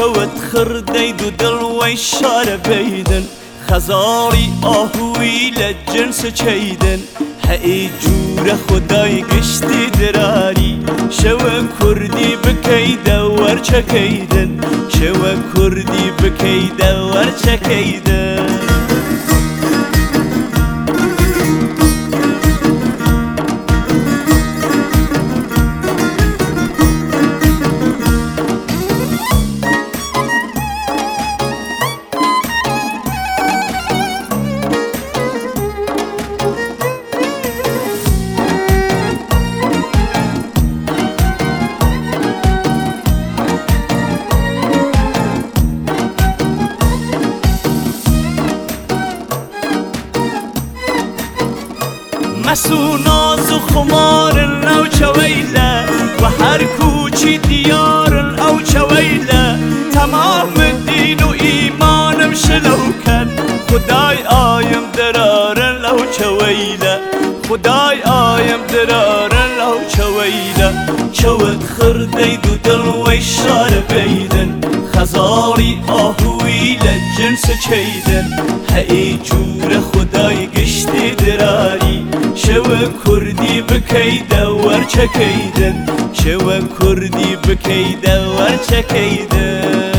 شوت خردید و دلوی شار بیدن خزاری آهوی لجنس چیدن هی جور خدای گشتی دراری شو کردی بکی دور چکیدن شو کردی بکی دور چکیدن مسو ناز و خمار او چویله و هر کوچی دیار او چویله تمام دین و ایمانم شلو کن خدای آیم درارن لو چویله خدای آیم درارن لو چویله چوت خردید و دلوی شار بیدن خزاری آهوی لجنس چیدن هی جور خدای گشتی دراری شو کردی بکی دور چکیدن شو کردی بکی دور چکیدن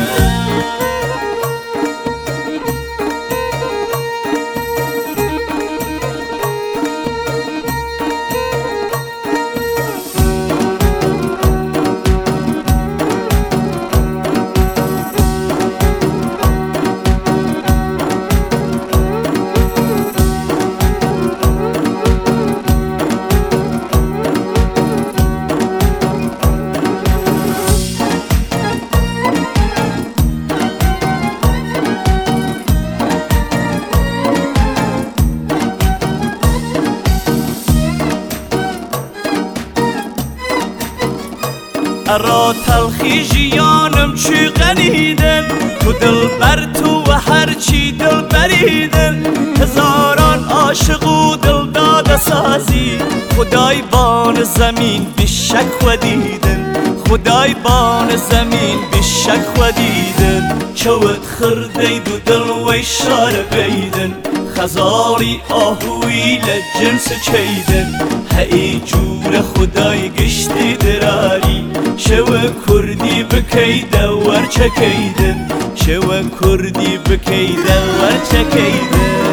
ارا تلخی جیانم چی غنیدن تو دل بر تو و هرچی دل بریدن هزاران عاشق و دل داده سازی خدای بان زمین بشک و دیدن خدای بان زمین بشک و دیدن چوت خردید و دل وی شار بیدن خزاری آهوی لجنس چیدن هی جور خدای گشتی دراری شو کردی بکی دور چکیدن شو کردی بکی دور چکیدن